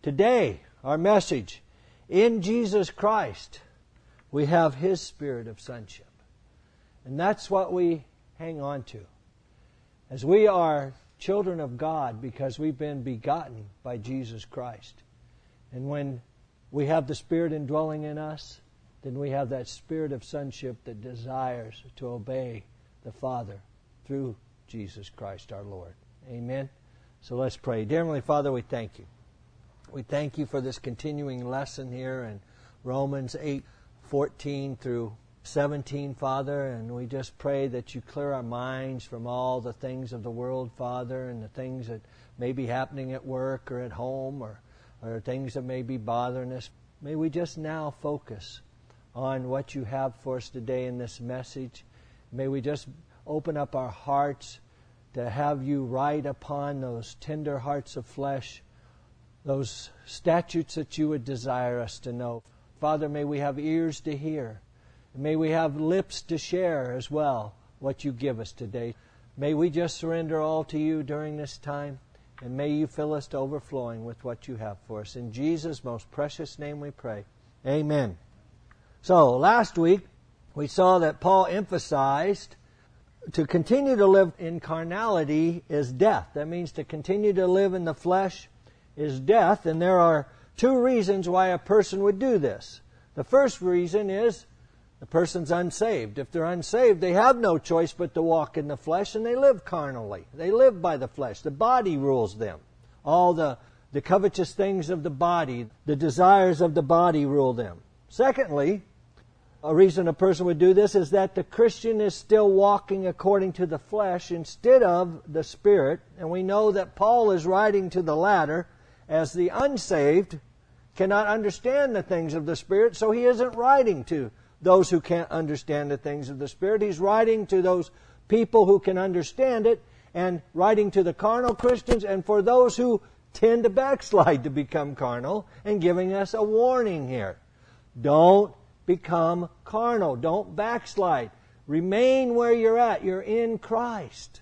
Today, our message, in Jesus Christ, we have His spirit of sonship. And that's what we hang on to. As we are children of God because we've been begotten by Jesus Christ. And when we have the Spirit indwelling in us, then we have that spirit of sonship that desires to obey the Father through Jesus Christ our Lord. Amen? So let's pray. Dear Heavenly Father, we thank You. We thank You for this continuing lesson here in Romans 8:14 through 17, Father, and we just pray that You clear our minds from all the things of the world, Father, and the things that may be happening at work or at home or things that may be bothering us. May we just now focus on what You have for us today in this message. May we just open up our hearts to have You write upon those tender hearts of flesh those statutes that You would desire us to know. Father, may we have ears to hear. May we have lips to share as well what You give us today. May we just surrender all to You during this time, and may You fill us to overflowing with what You have for us. In Jesus' most precious name we pray. Amen. So, last week we saw that Paul emphasized to continue to live in carnality is death. That means to continue to live in the flesh is death, and there are two reasons why a person would do this. The first reason is the person's unsaved. If they're unsaved, they have no choice but to walk in the flesh, and they live carnally. They live by the flesh. The body rules them. All the covetous things of the body, the desires of the body rule them. Secondly, a reason a person would do this is that the Christian is still walking according to the flesh instead of the Spirit. And we know that Paul is writing to the latter, as the unsaved cannot understand the things of the Spirit, so he isn't writing to those who can't understand the things of the Spirit. He's writing to those people who can understand it, and writing to the carnal Christians and for those who tend to backslide to become carnal, and giving us a warning here. Don't become carnal. Don't backslide. Remain where you're at. You're in Christ.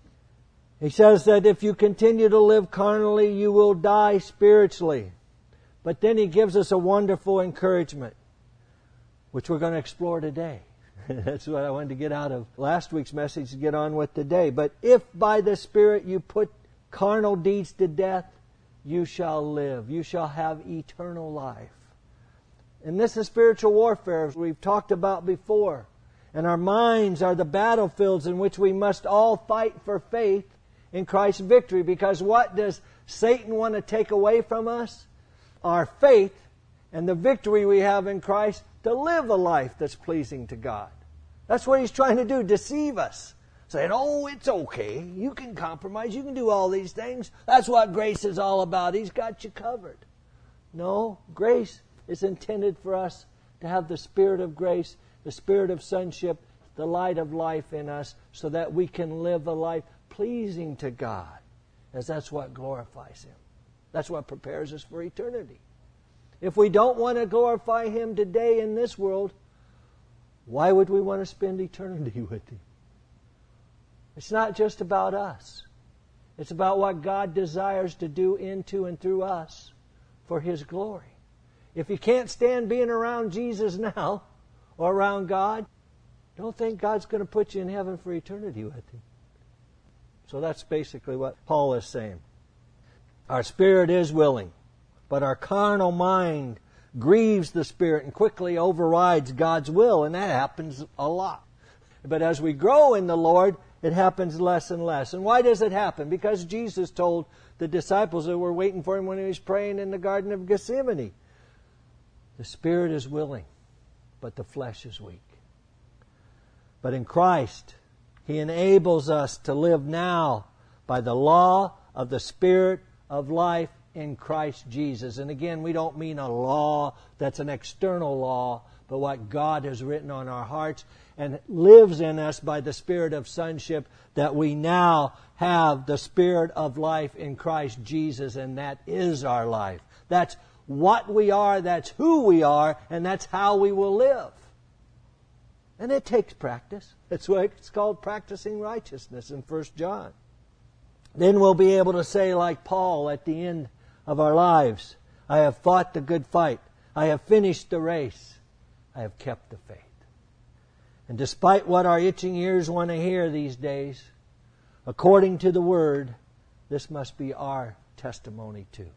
He says that if you continue to live carnally, you will die spiritually. But then he gives us a wonderful encouragement, which we're going to explore today. That's what I wanted to get out of last week's message to get on with today. But if by the Spirit you put carnal deeds to death, you shall live. You shall have eternal life. And this is spiritual warfare, as we've talked about before. And our minds are the battlefields in which we must all fight for faith in Christ's victory. Because what does Satan want to take away from us? Our faith and the victory we have in Christ to live a life that's pleasing to God. That's what he's trying to do, deceive us. Saying, oh, it's okay. You can compromise. You can do all these things. That's what grace is all about. He's got you covered. No, grace is intended for us to have the Spirit of grace, the Spirit of sonship, the light of life in us, so that we can live a life pleasing to God, as that's what glorifies Him. That's what prepares us for eternity. If we don't want to glorify Him today in this world, why would we want to spend eternity with Him? It's not just about us. It's about what God desires to do into and through us for His glory. If you can't stand being around Jesus now or around God, don't think God's going to put you in heaven for eternity with Him. So that's basically what Paul is saying. Our spirit is willing, but our carnal mind grieves the Spirit and quickly overrides God's will, and that happens a lot. But as we grow in the Lord, it happens less and less. And why does it happen? Because Jesus told the disciples that were waiting for Him when He was praying in the Garden of Gethsemane, the spirit is willing, but the flesh is weak. But in Christ, He enables us to live now by the law of the Spirit of life in Christ Jesus. And again, we don't mean a law that's an external law, but what God has written on our hearts and lives in us by the Spirit of sonship, that we now have the Spirit of life in Christ Jesus, and that is our life. That's what we are, that's who we are, and that's how we will live. And it takes practice. That's why it's called practicing righteousness in 1 John. Then we'll be able to say, like Paul at the end of our lives, I have fought the good fight. I have finished the race. I have kept the faith. And despite what our itching ears want to hear these days, according to the Word, this must be our testimony too.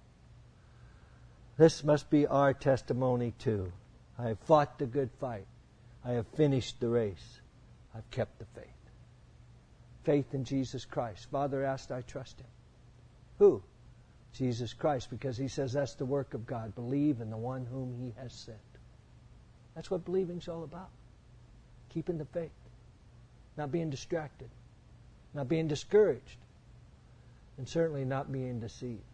This must be our testimony too. I have fought the good fight. I have finished the race. I've kept the faith. Faith in Jesus Christ. Father asked, I trust Him. Who? Jesus Christ, because He says that's the work of God. Believe in the one whom He has sent. That's what believing's all about. Keeping the faith. Not being distracted. Not being discouraged. And certainly not being deceived.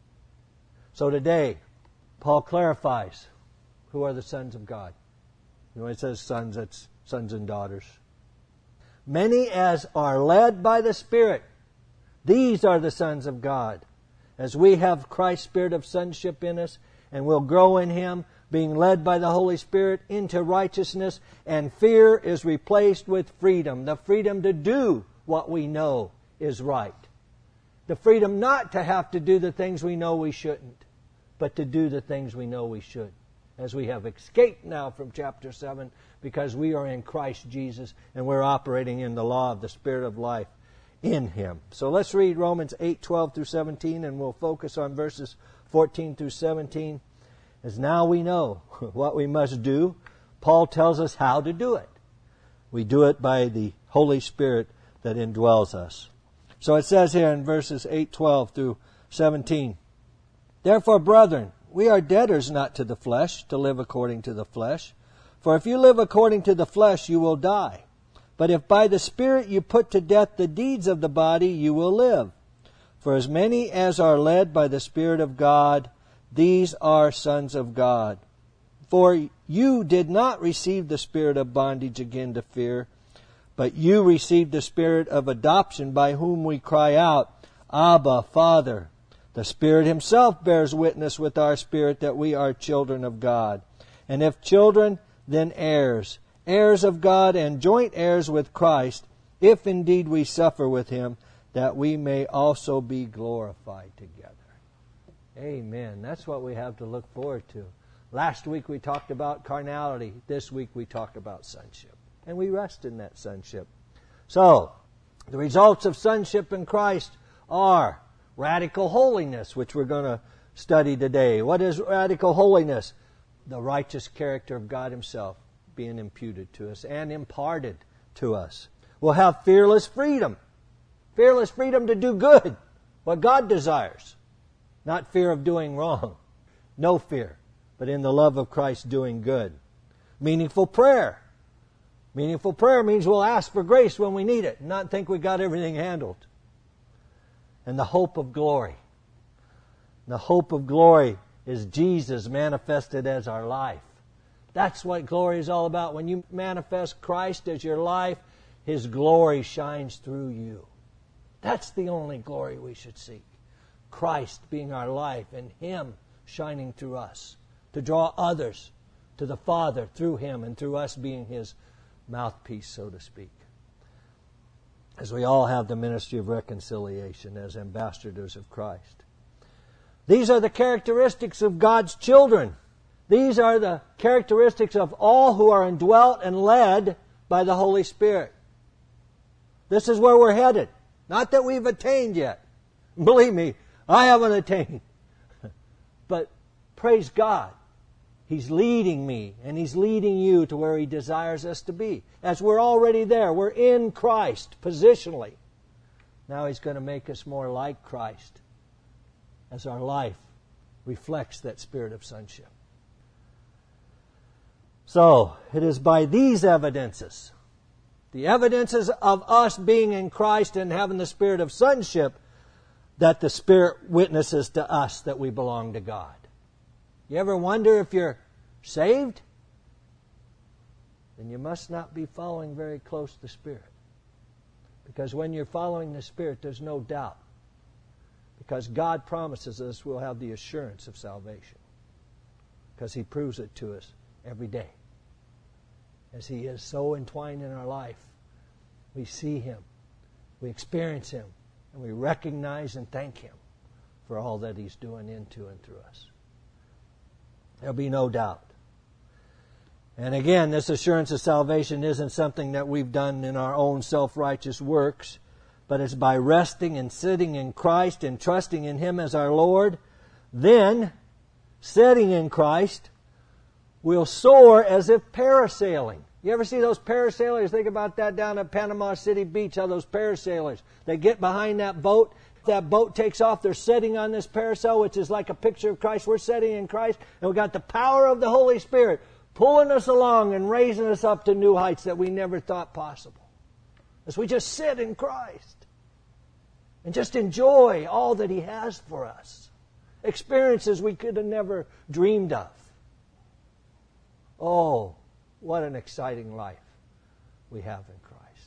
So today, Paul clarifies who are the sons of God. When it says sons, that's sons and daughters. Many as are led by the Spirit, these are the sons of God. As we have Christ's Spirit of sonship in us, and will grow in Him, being led by the Holy Spirit into righteousness, and fear is replaced with freedom. The freedom to do what we know is right. The freedom not to have to do the things we know we shouldn't, but to do the things we know we should. As we have escaped now from chapter 7, because we are in Christ Jesus, and we're operating in the law of the Spirit of life in Him. So let's read Romans 8:12 through 17, and we'll focus on verses 14 through 17. As now we know what we must do, Paul tells us how to do it. We do it by the Holy Spirit that indwells us. So it says here in verses 8:12 through 17, Therefore, brethren, we are debtors not to the flesh, to live according to the flesh. For if you live according to the flesh, you will die. But if by the Spirit you put to death the deeds of the body, you will live. For as many as are led by the Spirit of God, these are sons of God. For you did not receive the spirit of bondage again to fear, but you received the Spirit of adoption, by whom we cry out, Abba, Father. The Spirit Himself bears witness with our spirit that we are children of God. And if children, then heirs, heirs of God and joint heirs with Christ, if indeed we suffer with Him, that we may also be glorified together. Amen. That's what we have to look forward to. Last week we talked about carnality. This week we talked about sonship. And we rest in that sonship. So, the results of sonship in Christ are radical holiness, which we're going to study today. What is radical holiness? The righteous character of God Himself being imputed to us and imparted to us. We'll have fearless freedom. Fearless freedom to do good, what God desires. Not fear of doing wrong. No fear, but in the love of Christ doing good. Meaningful prayer. Meaningful prayer means we'll ask for grace when we need it, and not think we got everything handled. And the hope of glory. The hope of glory is Jesus manifested as our life. That's what glory is all about. When you manifest Christ as your life, His glory shines through you. That's the only glory we should seek. Christ being our life and Him shining through us to draw others to the Father through Him and through us being His mouthpiece, so to speak. As we all have the ministry of reconciliation as ambassadors of Christ. These are the characteristics of God's children. These are the characteristics of all who are indwelt and led by the Holy Spirit. This is where we're headed. Not that we've attained yet. Believe me, I haven't attained. But praise God, He's leading me and He's leading you to where He desires us to be. As we're already there, we're in Christ positionally. Now He's going to make us more like Christ as our life reflects that spirit of sonship. So, it is by these evidences, the evidences of us being in Christ and having the spirit of sonship, that the Spirit witnesses to us that we belong to God. You ever wonder if you're saved? Then you must not be following very close the Spirit. Because when you're following the Spirit, there's no doubt. Because God promises us we'll have the assurance of salvation. Because He proves it to us every day. As He is so entwined in our life, we see Him, we experience Him, and we recognize and thank Him for all that He's doing into and through us. There'll be no doubt. And again, this assurance of salvation isn't something that we've done in our own self-righteous works, but it's by resting and sitting in Christ and trusting in Him as our Lord. Then, sitting in Christ, we'll soar as if parasailing. You ever see those parasailers? Think about that down at Panama City Beach, how those parasailers, they get behind that boat. That boat takes off, they're sitting on this parasail, which is like a picture of Christ. We're sitting in Christ, and we've got the power of the Holy Spirit pulling us along and raising us up to new heights that we never thought possible. As we just sit in Christ and just enjoy all that He has for us. Experiences we could have never dreamed of. Oh, what an exciting life we have in Christ.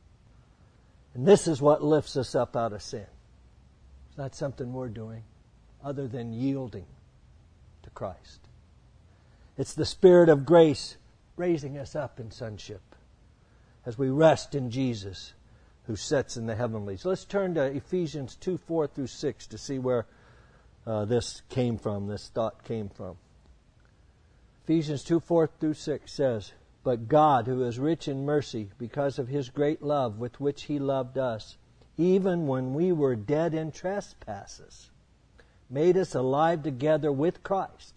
And this is what lifts us up out of sin. It's not something we're doing other than yielding to Christ. It's the Spirit of grace raising us up in sonship as we rest in Jesus who sits in the heavenlies. Let's turn to Ephesians 2:4-6 to see where this thought came from. Ephesians 2:4-6 says, "But God, who is rich in mercy, because of His great love with which He loved us, even when we were dead in trespasses, made us alive together with Christ.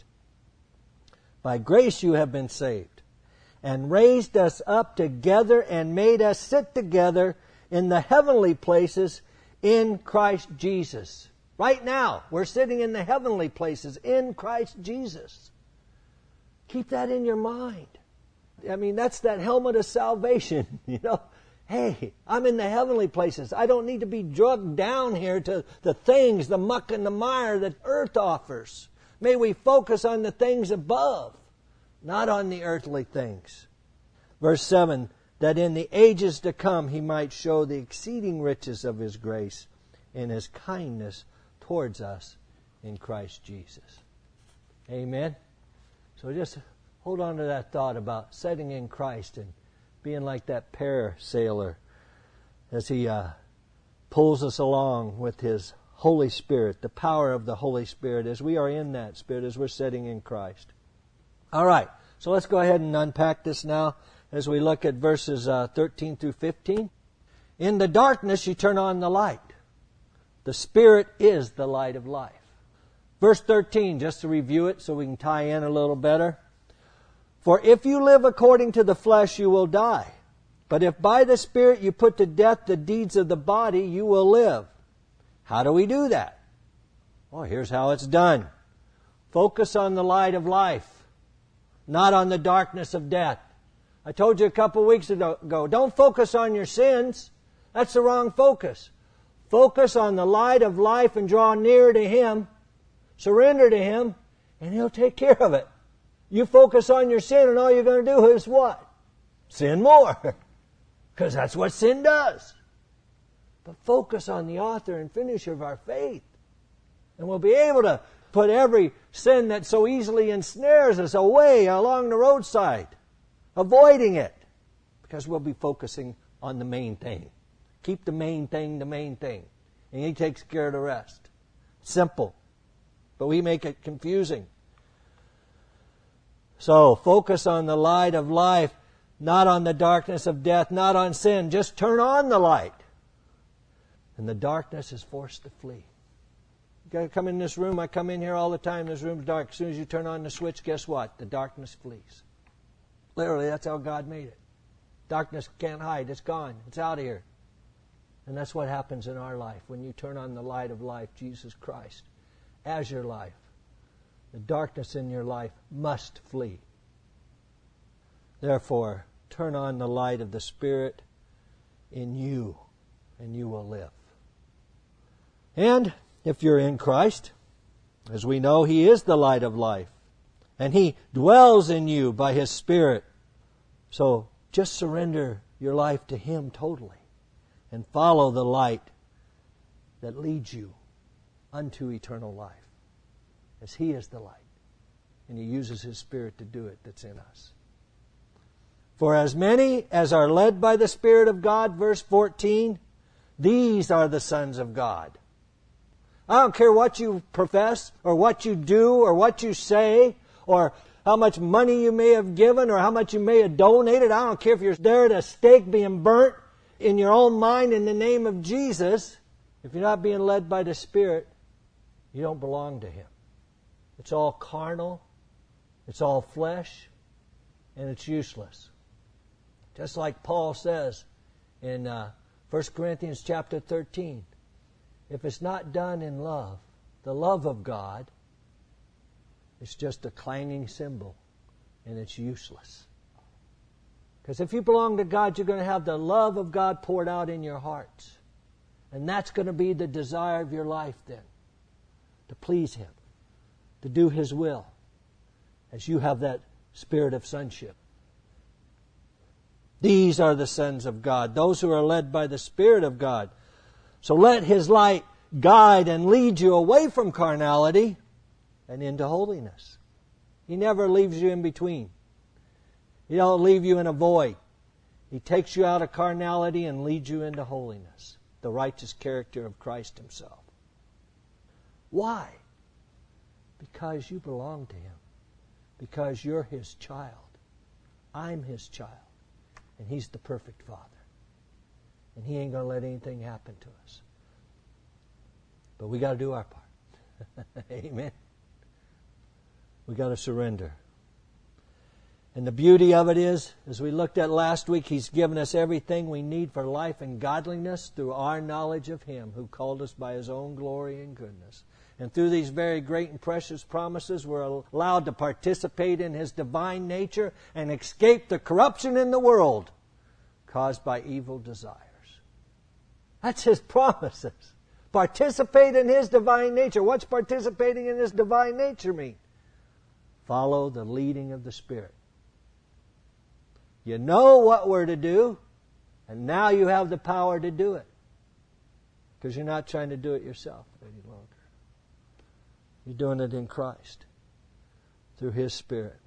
By grace you have been saved, and raised us up together and made us sit together in the heavenly places in Christ Jesus." Right now, we're sitting in the heavenly places in Christ Jesus. Keep that in your mind. I mean, that's that helmet of salvation, you know. Hey, I'm in the heavenly places. I don't need to be drugged down here to the things, the muck and the mire that earth offers. May we focus on the things above, not on the earthly things. Verse 7, that in the ages to come He might show the exceeding riches of His grace and His kindness towards us in Christ Jesus. Amen? So just hold on to that thought about sitting in Christ and being like that parasailer as He pulls us along with His Holy Spirit, the power of the Holy Spirit, as we are in that Spirit, as we're sitting in Christ. All right, so let's go ahead and unpack this now as we look at verses 13-15. In the darkness you turn on the light. The Spirit is the light of life. Verse 13, just to review it so we can tie in a little better. For if you live according to the flesh, you will die. But if by the Spirit you put to death the deeds of the body, you will live. How do we do that? Well, here's how it's done. Focus on the light of life, not on the darkness of death. I told you a couple weeks ago, don't focus on your sins. That's the wrong focus. Focus on the light of life and draw near to Him. Surrender to Him, and He'll take care of it. You focus on your sin, and all you're going to do is what? Sin more. Because that's what sin does. But focus on the author and finisher of our faith. And we'll be able to put every sin that so easily ensnares us away along the roadside, avoiding it. Because we'll be focusing on the main thing. Keep the main thing the main thing. And He takes care of the rest. Simple. But we make it confusing. So, focus on the light of life, not on the darkness of death, not on sin. Just turn on the light. And the darkness is forced to flee. You got to come in this room. I come in here all the time. This room's dark. As soon as you turn on the switch, guess what? The darkness flees. Literally, that's how God made it. Darkness can't hide. It's gone. It's out of here. And that's what happens in our life when you turn on the light of life, Jesus Christ, as your life. The darkness in your life must flee. Therefore, turn on the light of the Spirit in you, and you will live. And if you're in Christ, as we know, He is the light of life, and He dwells in you by His Spirit. So just surrender your life to Him totally, and follow the light that leads you unto eternal life, as He is the light, and He uses His Spirit to do it that's in us. For as many as are led by the Spirit of God, verse 14, these are the sons of God. I don't care what you profess, or what you do, or what you say, or how much money you may have given, or how much you may have donated. I don't care if you're there at a stake being burnt in your own mind in the name of Jesus. If you're not being led by the Spirit, you don't belong to Him. It's all carnal, it's all flesh, and it's useless. Just like Paul says in 1 Corinthians chapter 13, if it's not done in love, the love of God, it's just a clanging cymbal, and it's useless. Because if you belong to God, you're going to have the love of God poured out in your hearts. And that's going to be the desire of your life then, to please Him, to do His will, as you have that spirit of sonship. These are the sons of God, those who are led by the Spirit of God. So let His light guide and lead you away from carnality and into holiness. He never leaves you in between. He don't leave you in a void. He takes you out of carnality and leads you into holiness, the righteous character of Christ Himself. Why? Because you belong to Him. Because you're His child. I'm His child. And He's the perfect Father. And He ain't going to let anything happen to us. But we got to do our part. Amen. We got to surrender. And the beauty of it is, as we looked at last week, He's given us everything we need for life and godliness through our knowledge of Him who called us by His own glory and goodness. And through these very great and precious promises, we're allowed to participate in His divine nature and escape the corruption in the world caused by evil desires. That's His promises. Participate in His divine nature. What's participating in His divine nature mean? Follow the leading of the Spirit. You know what we're to do, and now you have the power to do it. Because you're not trying to do it yourself any longer. You're doing it in Christ, through His Spirit.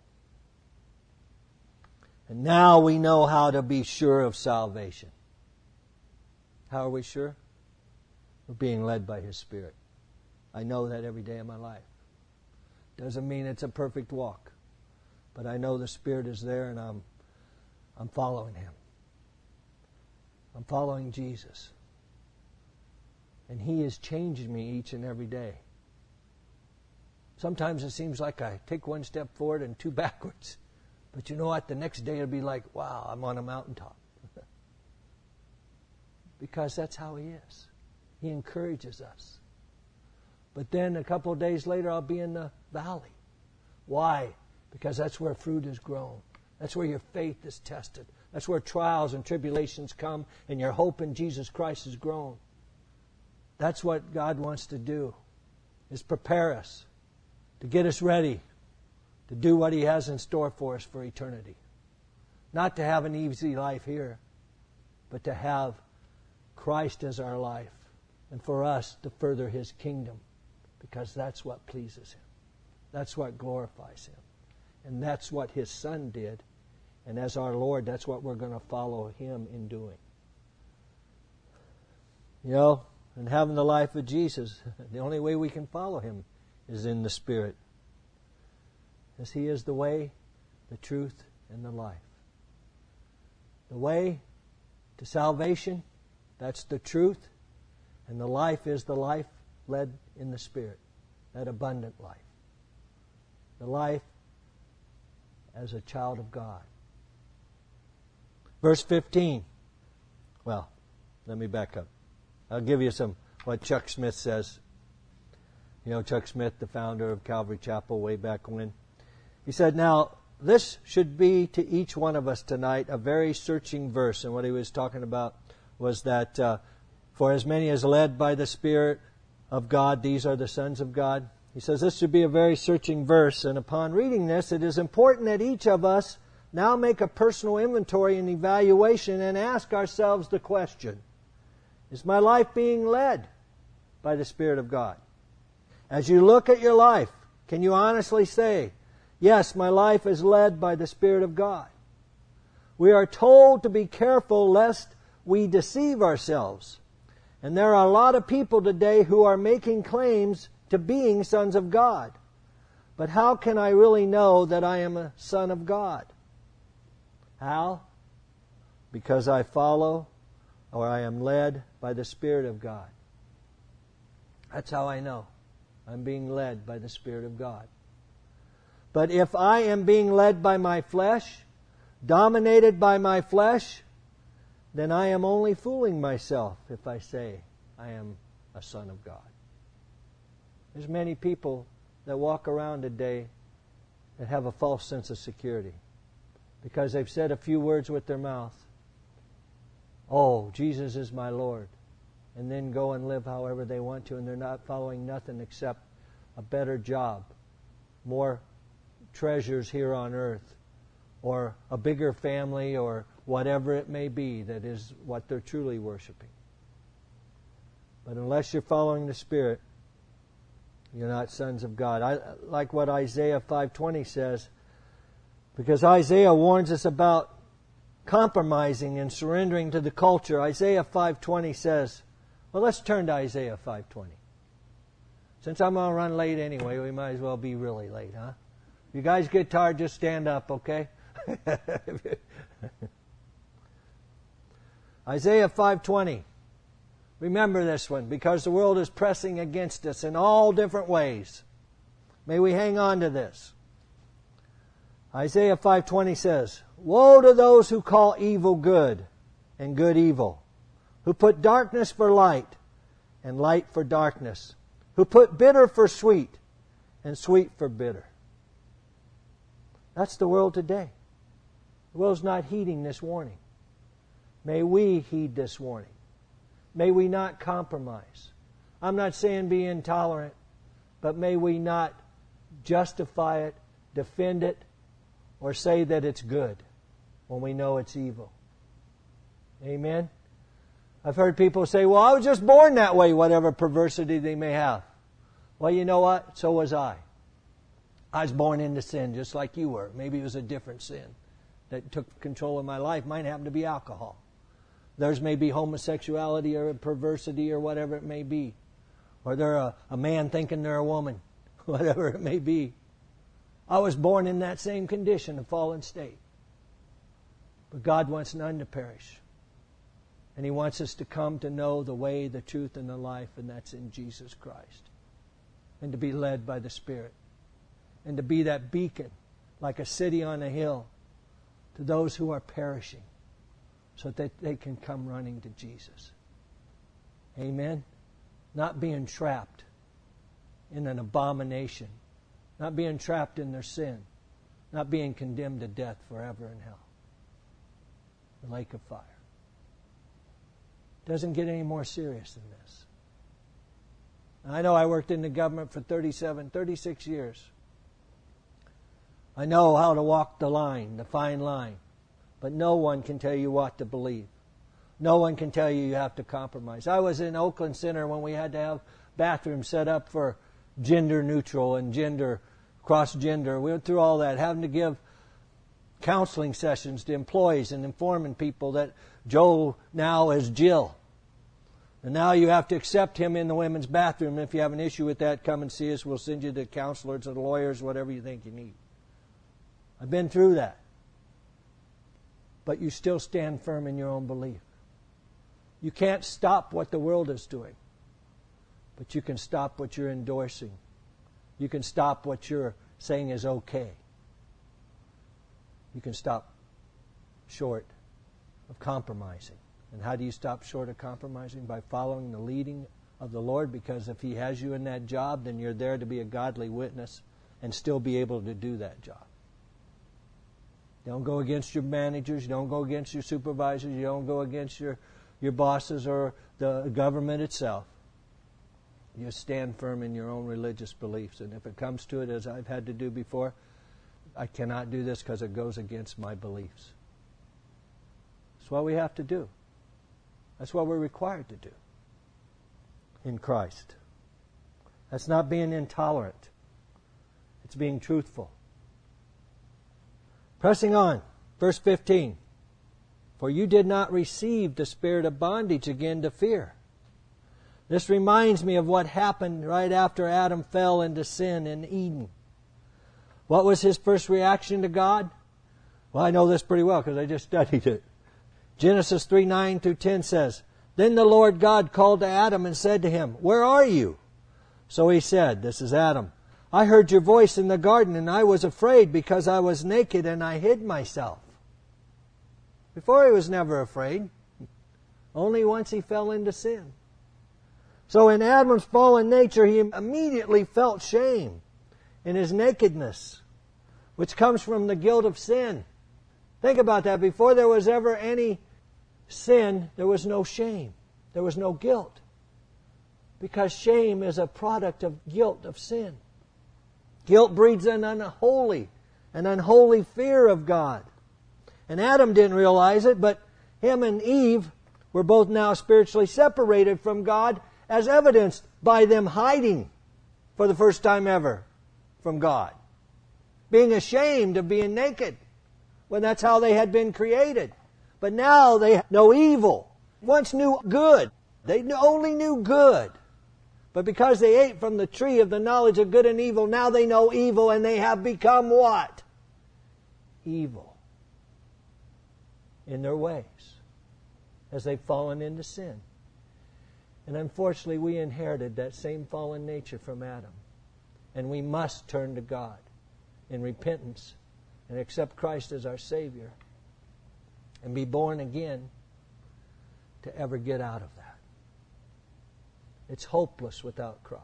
And now we know how to be sure of salvation. How are we sure? We're being led by His Spirit. I know that every day of my life. Doesn't mean it's a perfect walk. But I know the Spirit is there, and I'm following Him. I'm following Jesus. And He is changing me each and every day. Sometimes it seems like I take one step forward and two backwards. But you know what? The next day it'll be like, wow, I'm on a mountaintop. Because that's how He is. He encourages us. But then a couple of days later I'll be in the valley. Why? Because that's where fruit is grown. That's where your faith is tested. That's where trials and tribulations come and your hope in Jesus Christ is grown. That's what God wants to do, is prepare us, to get us ready to do what He has in store for us for eternity. Not to have an easy life here, but to have Christ as our life, and for us to further His kingdom, because that's what pleases Him. That's what glorifies Him. And that's what His Son did. And as our Lord, that's what we're going to follow Him in doing. You know, and having the life of Jesus, the only way we can follow Him is in the Spirit. As He is the way, the truth, and the life. The way to salvation, that's the truth. And the life is the life led in the Spirit. That abundant life. The life as a child of God. Verse 15. Well, let me back up. I'll give you what Chuck Smith says. You know Chuck Smith, the founder of Calvary Chapel way back when. He said, now, this should be to each one of us tonight a very searching verse. And what he was talking about was that for as many as led by the Spirit of God, these are the sons of God. He says this should be a very searching verse. And upon reading this, it is important that each of us now make a personal inventory and evaluation and ask ourselves the question, is my life being led by the Spirit of God? As you look at your life, can you honestly say, yes, my life is led by the Spirit of God? We are told to be careful lest we deceive ourselves. And there are a lot of people today who are making claims to being sons of God. But how can I really know that I am a son of God? How? Because I follow or I am led by the Spirit of God. That's how I know. I'm being led by the Spirit of God. But if I am being led by my flesh, dominated by my flesh, then I am only fooling myself if I say I am a son of God. There's many people that walk around today that have a false sense of security because they've said a few words with their mouth. Oh, Jesus is my Lord. And then go and live however they want to, and they're not following nothing except a better job, more treasures here on earth, or a bigger family, or whatever it may be that is what they're truly worshiping. But unless you're following the Spirit, you're not sons of God. I like what Isaiah 5:20 says, because Isaiah warns us about compromising and surrendering to the culture. Isaiah 5:20 says, well, let's turn to Isaiah 5:20. Since I'm going to run late anyway, we might as well be really late, huh? If you guys get tired, just stand up, okay? Isaiah 5:20. Remember this one, because the world is pressing against us in all different ways. May we hang on to this. Isaiah 5:20 says, woe to those who call evil good and good evil, who put darkness for light and light for darkness, who put bitter for sweet and sweet for bitter. That's the world today. The world's not heeding this warning. May we heed this warning. May we not compromise. I'm not saying be intolerant, but may we not justify it, defend it, or say that it's good when we know it's evil. Amen? I've heard people say, well, I was just born that way, whatever perversity they may have. Well, you know what? So was I. I was born into sin just like you were. Maybe it was a different sin that took control of my life. Mine happened to be alcohol. Theirs may be homosexuality or perversity or whatever it may be. Or they're a man thinking they're a woman. Whatever it may be. I was born in that same condition, a fallen state. But God wants none to perish. And He wants us to come to know the way, the truth, and the life, and that's in Jesus Christ. And to be led by the Spirit. And to be that beacon, like a city on a hill, to those who are perishing, so that they can come running to Jesus. Amen? Not being trapped in an abomination. Not being trapped in their sin. Not being condemned to death forever in hell. The lake of fire. Doesn't get any more serious than this. I know I worked in the government for 36 years. I know how to walk the line, the fine line. But no one can tell you what to believe. No one can tell you have to compromise. I was in Oakland Center when we had to have bathrooms set up for gender neutral and gender cross-gender. We went through all that, having to give counseling sessions to employees and informing people that Joe now is Jill. And now you have to accept him in the women's bathroom. If you have an issue with that, come and see us. We'll send you to counselors or lawyers, whatever you think you need. I've been through that. But you still stand firm in your own belief. You can't stop what the world is doing. But you can stop what you're endorsing. You can stop what you're saying is okay. You can stop short of compromising. And how do you stop short of compromising? By following the leading of the Lord, because if He has you in that job, then you're there to be a godly witness and still be able to do that job. Don't go against your managers. You don't go against your supervisors. You don't go against your bosses or the government itself. You stand firm in your own religious beliefs. And if it comes to it, as I've had to do before, I cannot do this because it goes against my beliefs. That's what we have to do. That's what we're required to do in Christ. That's not being intolerant. It's being truthful. Pressing on, verse 15. For you did not receive the spirit of bondage again to fear. This reminds me of what happened right after Adam fell into sin in Eden. What was his first reaction to God? Well, I know this pretty well because I just studied it. Genesis 3:9-10 says, Then the Lord God called to Adam and said to him, Where are you? So he said, this is Adam, I heard your voice in the garden, and I was afraid because I was naked and I hid myself. Before he was never afraid. Only once he fell into sin. So in Adam's fallen nature, he immediately felt shame in his nakedness, which comes from the guilt of sin. Think about that. Before there was ever any sin, there was no shame. There was no guilt. Because shame is a product of guilt of sin. Guilt breeds an unholy fear of God. And Adam didn't realize it, but him and Eve were both now spiritually separated from God, as evidenced by them hiding for the first time ever from God. Being ashamed of being naked, when that's how they had been created. But now they know evil. Once knew good. They only knew good. But because they ate from the tree of the knowledge of good and evil, now they know evil, and they have become what? Evil. In their ways. As they've fallen into sin. And unfortunately, we inherited that same fallen nature from Adam. And we must turn to God in repentance and accept Christ as our Savior and be born again to ever get out of that. It's hopeless without Christ.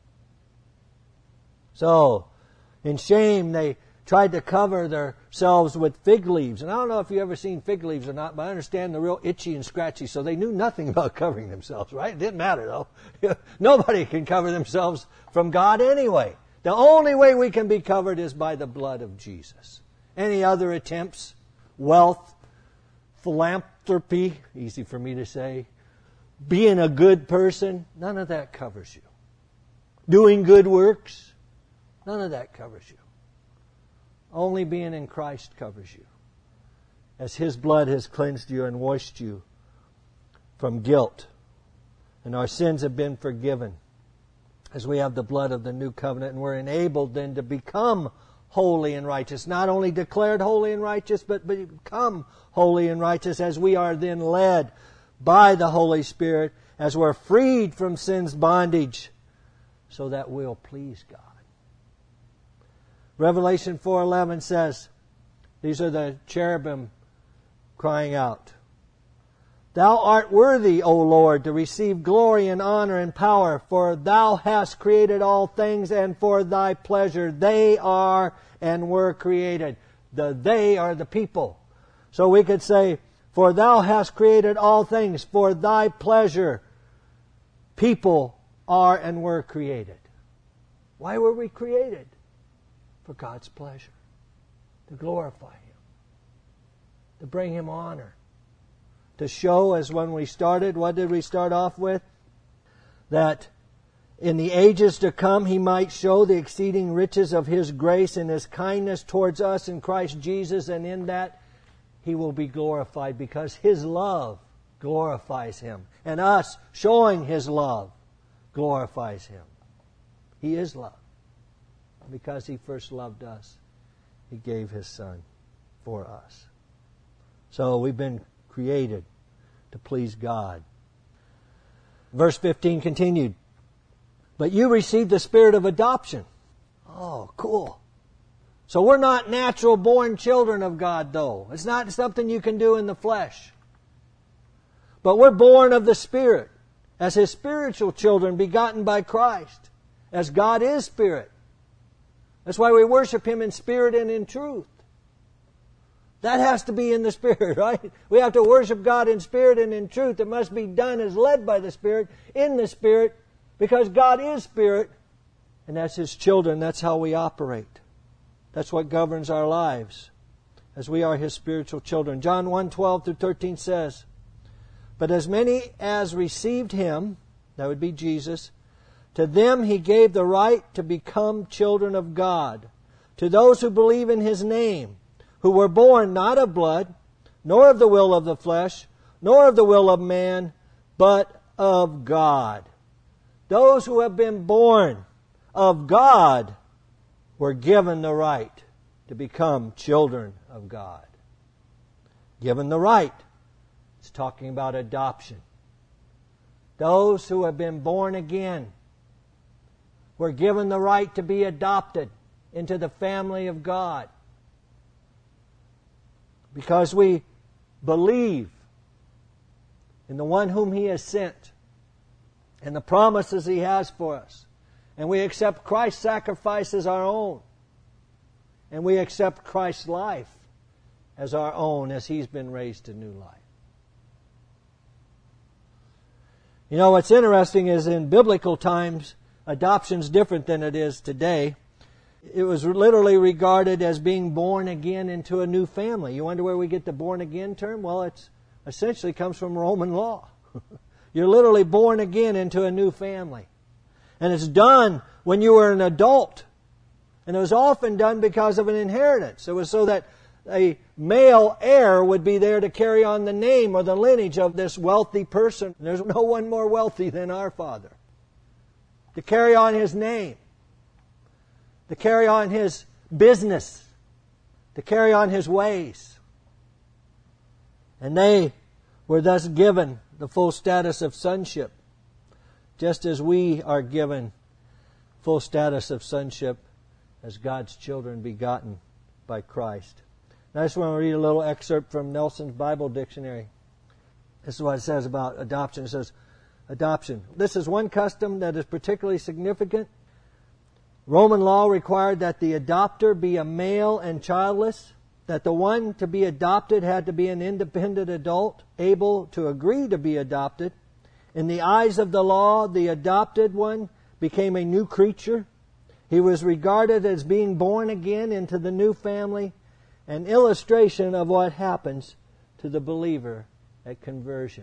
So, in shame, they tried to cover themselves with fig leaves. And I don't know if you've ever seen fig leaves or not, but I understand they're real itchy and scratchy, so they knew nothing about covering themselves, right? It didn't matter, though. Nobody can cover themselves from God anyway. The only way we can be covered is by the blood of Jesus. Any other attempts, wealth, philanthropy, easy for me to say, being a good person, none of that covers you. Doing good works, none of that covers you. Only being in Christ covers you, as His blood has cleansed you and washed you from guilt. And our sins have been forgiven as we have the blood of the new covenant, and we're enabled then to become holy and righteous. Not only declared holy and righteous, but become holy and righteous as we are then led by the Holy Spirit, as we're freed from sin's bondage, so that we'll please God. Revelation 4:11 says, these are the cherubim crying out, Thou art worthy, O Lord, to receive glory and honor and power, for Thou hast created all things, and for Thy pleasure they are and were created. The they are the people. So we could say, for Thou hast created all things, for Thy pleasure people are and were created. Why were we created? For God's pleasure. To glorify Him. To bring Him honor. To show, as when we started, what did we start off with? That in the ages to come He might show the exceeding riches of His grace and His kindness towards us in Christ Jesus, and in that He will be glorified, because His love glorifies Him. And us showing His love glorifies Him. He is love. Because He first loved us, He gave His Son for us. So we've been created to please God. Verse 15 continued, But you received the spirit of adoption. Oh, cool. So we're not natural born children of God, though. It's not something you can do in the flesh. But we're born of the Spirit, as His spiritual children begotten by Christ, as God is Spirit. That's why we worship Him in spirit and in truth. That has to be in the Spirit, right? We have to worship God in spirit and in truth. It must be done as led by the Spirit, in the Spirit, because God is Spirit, and as His children, that's how we operate. That's what governs our lives, as we are His spiritual children. John 1:12-13 says, But as many as received Him, that would be Jesus, to them He gave the right to become children of God, to those who believe in His name, who were born not of blood, nor of the will of the flesh, nor of the will of man, but of God. Those who have been born of God were given the right to become children of God. Given the right. It's talking about adoption. Those who have been born again were given the right to be adopted into the family of God. Because we believe in the one whom He has sent and the promises He has for us. And we accept Christ's sacrifice as our own. And we accept Christ's life as our own as He's been raised to new life. You know, what's interesting is in biblical times, adoption's different than it is today. It was literally regarded as being born again into a new family. You wonder where we get the born again term? Well, it essentially comes from Roman law. You're literally born again into a new family. And it's done when you were an adult. And it was often done because of an inheritance. It was so that a male heir would be there to carry on the name or the lineage of this wealthy person. There's no one more wealthy than our Father. To carry on his name. To carry on his business. To carry on his ways. And they were thus given the full status of sonship, just as we are given full status of sonship as God's children begotten by Christ. Now, I just want to read a little excerpt from Nelson's Bible Dictionary. This is what it says about adoption. It says, adoption. This is one custom that is particularly significant. Roman law required that the adopter be a male and childless, that the one to be adopted had to be an independent adult, able to agree to be adopted. In the eyes of the law, the adopted one became a new creature. He was regarded as being born again into the new family, an illustration of what happens to the believer at conversion.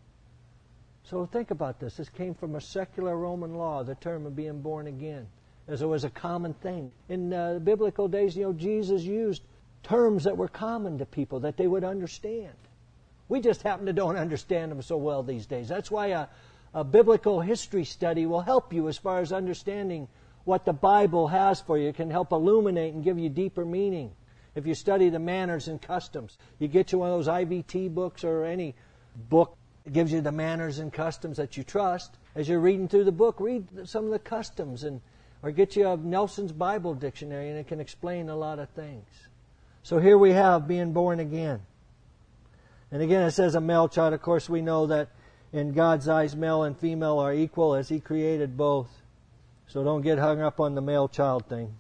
So think about this. This came from a secular Roman law, the term of being born again, as it was a common thing. In the biblical days, Jesus used terms that were common to people that they would understand. We just happen to don't understand them so well these days. That's why a biblical history study will help you as far as understanding what the Bible has for you. It can help illuminate and give you deeper meaning. If you study the manners and customs, you get you one of those IVT books or any book that gives you the manners and customs that you trust. As you're reading through the book, read some of the customs, or get you a Nelson's Bible Dictionary, and it can explain a lot of things. So here we have being born again. And again, it says a male child. Of course, we know that in God's eyes, male and female are equal as He created both. So don't get hung up on the male child thing.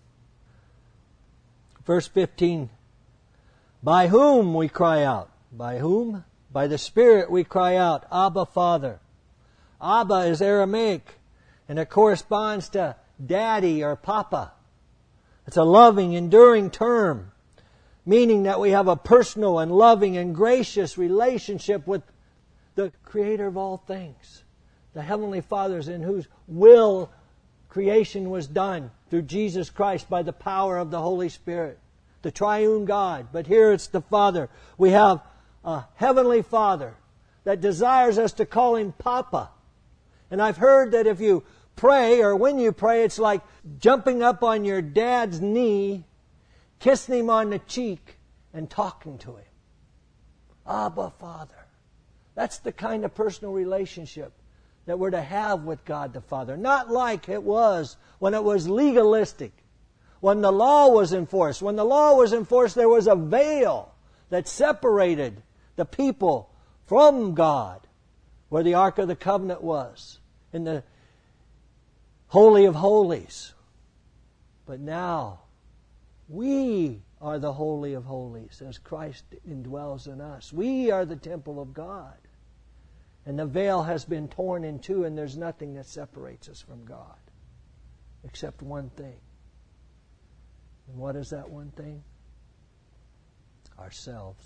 Verse 15. By whom we cry out? By whom? By the Spirit we cry out, Abba, Father. Abba is Aramaic, and it corresponds to daddy or papa. It's a loving, enduring term, meaning that we have a personal and loving and gracious relationship with the Creator of all things, the Heavenly Father, in whose will creation was done through Jesus Christ by the power of the Holy Spirit, the triune God. But here it's the Father. We have a Heavenly Father that desires us to call Him Papa. And I've heard that if you pray, or when you pray, it's like jumping up on your dad's knee, kissing him on the cheek, and talking to him. Abba, Father. That's the kind of personal relationship that we're to have with God the Father. Not like it was when it was legalistic, when the law was enforced. When the law was enforced, there was a veil that separated the people from God, where the Ark of the Covenant was, in the Holy of Holies. But now, we are the Holy of Holies as Christ indwells in us. We are the temple of God. And the veil has been torn in two, and there's nothing that separates us from God except one thing. And what is that one thing? Ourselves.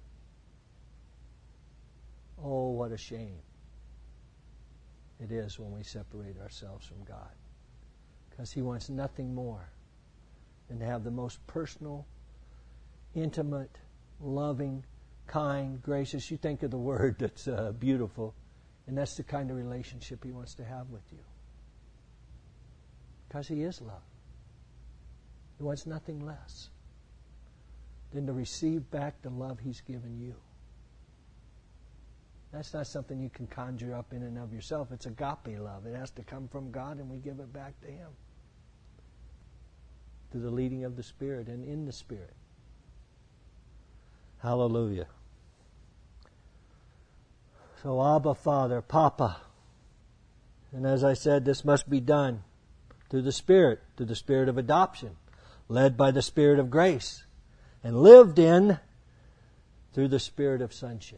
Oh, what a shame it is when we separate ourselves from God. Because He wants nothing more than to have the most personal, intimate, loving, kind, gracious. You think of the word that's beautiful. And that's the kind of relationship He wants to have with you. Because He is love. He wants nothing less than to receive back the love He's given you. That's not something you can conjure up in and of yourself. It's agape love. It has to come from God, and we give it back to Him through the leading of the Spirit and in the Spirit. Hallelujah. So Abba, Father, Papa. And as I said, this must be done through the Spirit of adoption, led by the Spirit of grace, and lived in through the Spirit of sonship.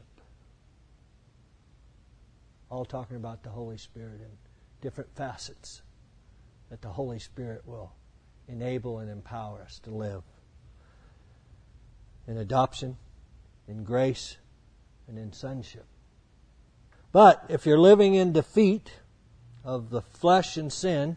All talking about the Holy Spirit in different facets that the Holy Spirit will enable and empower us to live. In adoption, in grace, and in sonship. But if you're living in defeat of the flesh and sin,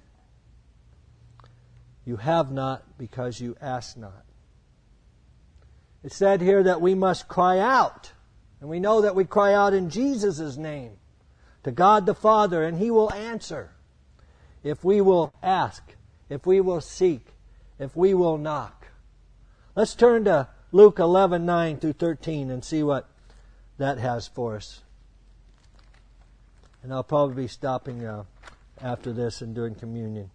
you have not because you ask not. It's said here that we must cry out. And we know that we cry out in Jesus' name to God the Father, and He will answer. If we will ask, if we will seek, if we will knock. Let's turn to Luke 11:9 through 13 and see what that has for us. And I'll probably be stopping after this and doing communion.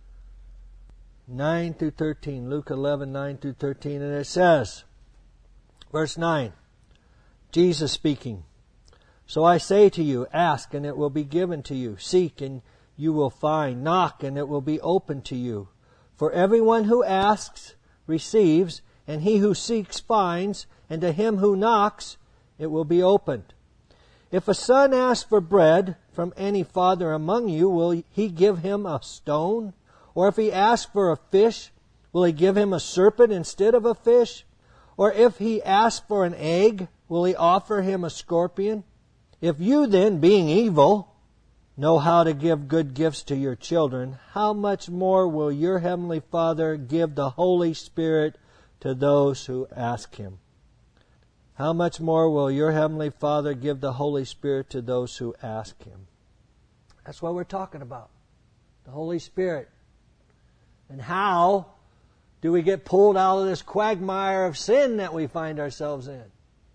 9 through 13. Luke 11:9 through 13. And it says, verse 9, Jesus speaking, "So I say to you, ask and it will be given to you. Seek and you will find. Knock and it will be opened to you. For everyone who asks receives, and he who seeks finds, and to him who knocks it will be opened. If a son asks for bread from any father among you, will he give him a stone? Or if he asks for a fish, will he give him a serpent instead of a fish? Or if he asks for an egg, will he offer him a scorpion? If you then, being evil, know how to give good gifts to your children, how much more will your heavenly Father give the Holy Spirit to those who ask Him?" How much more will your heavenly Father give the Holy Spirit to those who ask Him? That's what we're talking about. The Holy Spirit. And how do we get pulled out of this quagmire of sin that we find ourselves in?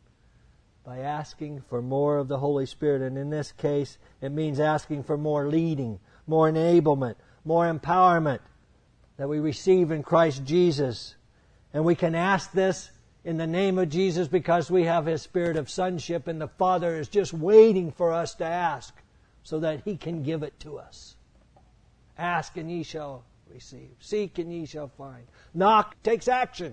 By asking for more of the Holy Spirit. And in this case, it means asking for more leading, more enablement, more empowerment that we receive in Christ Jesus. And we can ask this in the name of Jesus because we have His Spirit of sonship, and the Father is just waiting for us to ask so that He can give it to us. Ask and ye shall receive. Seek and ye shall find. Knock takes action.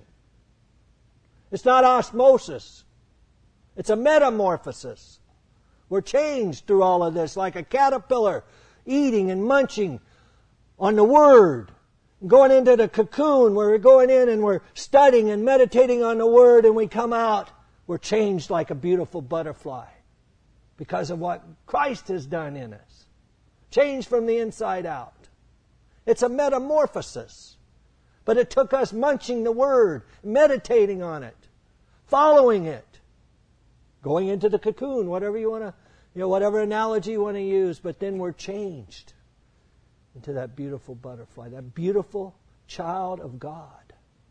It's not osmosis. It's a metamorphosis. We're changed through all of this like a caterpillar eating and munching on the Word. Going into the cocoon where we're going in and we're studying and meditating on the Word, and we come out, we're changed like a beautiful butterfly because of what Christ has done in us. Changed from the inside out. It's a metamorphosis. But it took us munching the Word, meditating on it, following it, going into the cocoon, whatever you want to, whatever analogy you want to use, but then we're changed into that beautiful butterfly, that beautiful child of God.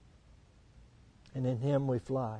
And in Him we fly.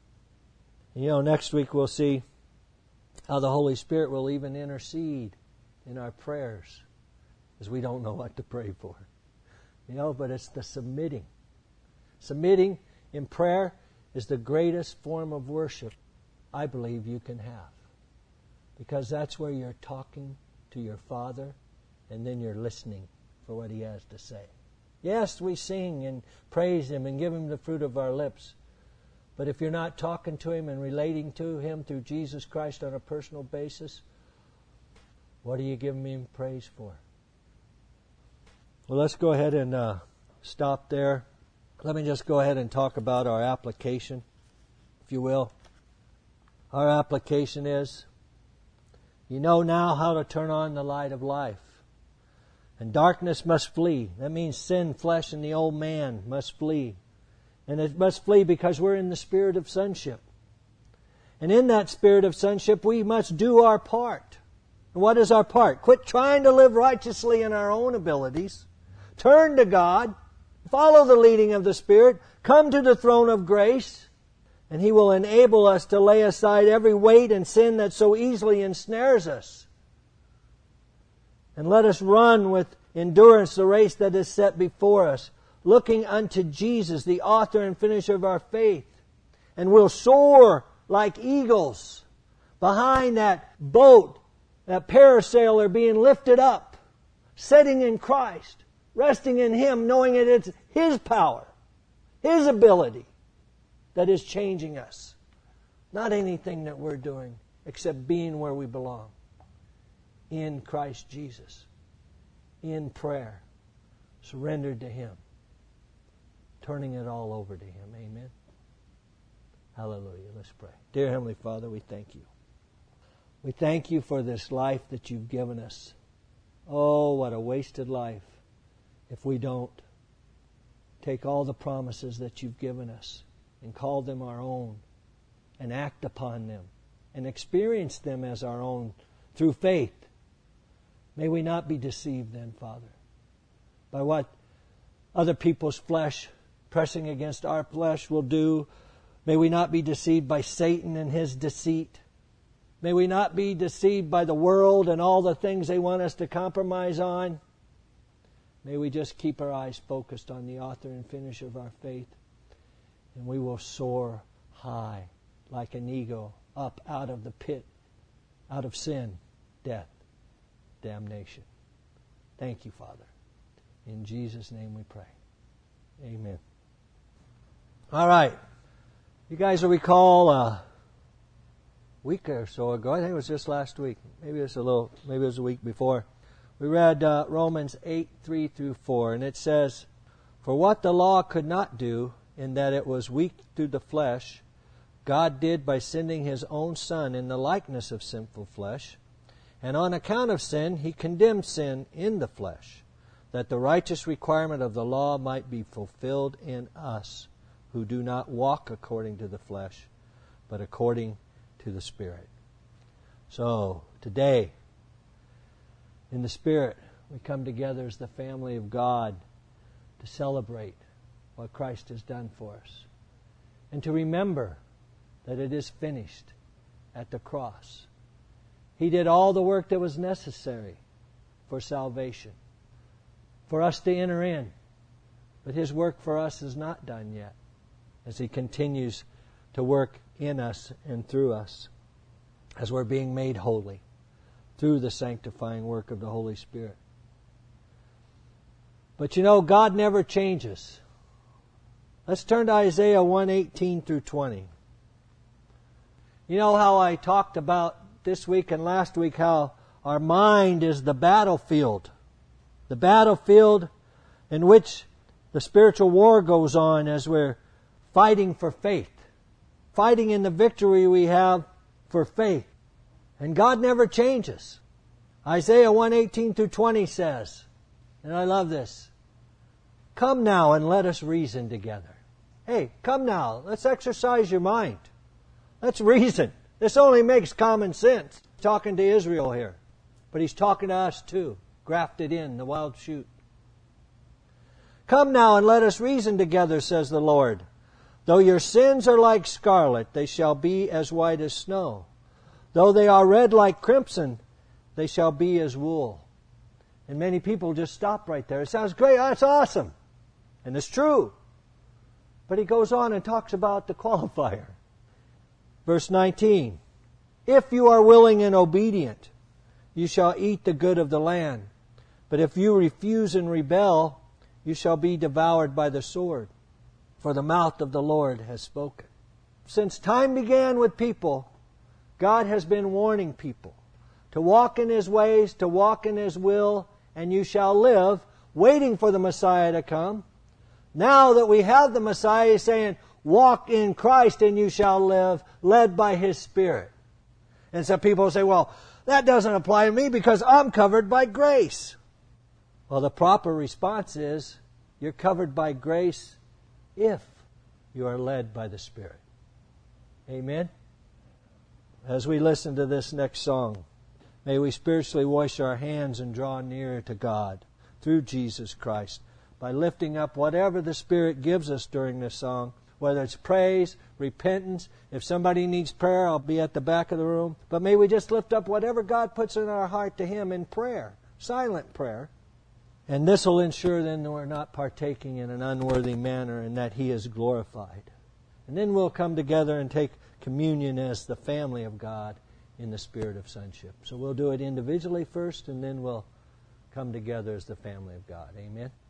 Next week we'll see how the Holy Spirit will even intercede in our prayers, as we don't know what to pray for. But it's the submitting. Submitting in prayer is the greatest form of worship I believe you can have. Because that's where you're talking to your Father, and then you're listening for what He has to say. Yes, we sing and praise Him and give Him the fruit of our lips. But if you're not talking to Him and relating to Him through Jesus Christ on a personal basis, what are you giving Him praise for? Well, let's go ahead and stop there. Let me just go ahead and talk about our application, if you will. Our application is, you know now how to turn on the light of life. And darkness must flee. That means sin, flesh, and the old man must flee. And it must flee because we're in the spirit of sonship. And in that spirit of sonship, we must do our part. And what is our part? Quit trying to live righteously in our own abilities. Turn to God. Follow the leading of the Spirit. Come to the throne of grace, and He will enable us to lay aside every weight and sin that so easily ensnares us. And let us run with endurance the race that is set before us, looking unto Jesus, the author and finisher of our faith. And we'll soar like eagles behind that boat, that parasailer being lifted up, sitting in Christ, resting in Him, knowing that it's His power, His ability that is changing us. Not anything that we're doing except being where we belong. In Christ Jesus. In prayer. Surrendered to Him. Turning it all over to Him. Amen. Hallelujah. Let's pray. Dear Heavenly Father, we thank You. We thank You for this life that You've given us. Oh, what a wasted life if we don't take all the promises that You've given us and call them our own and act upon them and experience them as our own through faith. May we not be deceived then, Father, by what other people's flesh pressing against our flesh will do. May we not be deceived by Satan and his deceit. May we not be deceived by the world and all the things they want us to compromise on. May we just keep our eyes focused on the author and finisher of our faith, and we will soar high like an eagle up out of the pit, out of sin, death, damnation. Thank You, Father. In Jesus' name we pray. Amen. All right. You guys will recall a week or so ago, I think it was just last week, maybe it was a week before, we read Romans 8:3-4, and it says, "For what the law could not do, in that it was weak through the flesh, God did by sending His own Son in the likeness of sinful flesh. And on account of sin, He condemned sin in the flesh, that the righteous requirement of the law might be fulfilled in us, who do not walk according to the flesh, but according to the Spirit." So, today, in the Spirit, we come together as the family of God to celebrate what Christ has done for us, and to remember that it is finished at the cross. He did all the work that was necessary for salvation, for us to enter in. But His work for us is not done yet, as He continues to work in us and through us, as we're being made holy through the sanctifying work of the Holy Spirit. But you know, God never changes. Let's turn to Isaiah 1:18-20. You know how I talked about this week and last week how our mind is the battlefield in which the spiritual war goes on as we're fighting for faith, fighting in the victory we have for faith. And God never changes. Isaiah 1:18-20 says, and I love this, "Come now and let us reason together." Hey, come now, let's exercise your mind. Let's reason. This only makes common sense. He's talking to Israel here, but He's talking to us too, grafted in, the wild shoot. "Come now and let us reason together, says the Lord. Though your sins are like scarlet, they shall be as white as snow. Though they are red like crimson, they shall be as wool." And many people just stop right there. It sounds great, that's awesome. And it's true. But He goes on and talks about the qualifier. Verse 19, "If you are willing and obedient, you shall eat the good of the land. But if you refuse and rebel, you shall be devoured by the sword. For the mouth of the Lord has spoken." Since time began with people, God has been warning people to walk in His ways, to walk in His will, and you shall live, waiting for the Messiah to come. Now that we have the Messiah, He's saying, walk in Christ and you shall live, led by His Spirit. And some people say, well, that doesn't apply to me because I'm covered by grace. Well, the proper response is, you're covered by grace if you are led by the Spirit. Amen? As we listen to this next song, may we spiritually wash our hands and draw near to God through Jesus Christ by lifting up whatever the Spirit gives us during this song, whether it's praise, repentance. If somebody needs prayer, I'll be at the back of the room. But may we just lift up whatever God puts in our heart to Him in prayer, silent prayer. And this will ensure then that we're not partaking in an unworthy manner and that He is glorified. And then we'll come together and take communion as the family of God in the spirit of sonship. So we'll do it individually first, and then we'll come together as the family of God. Amen.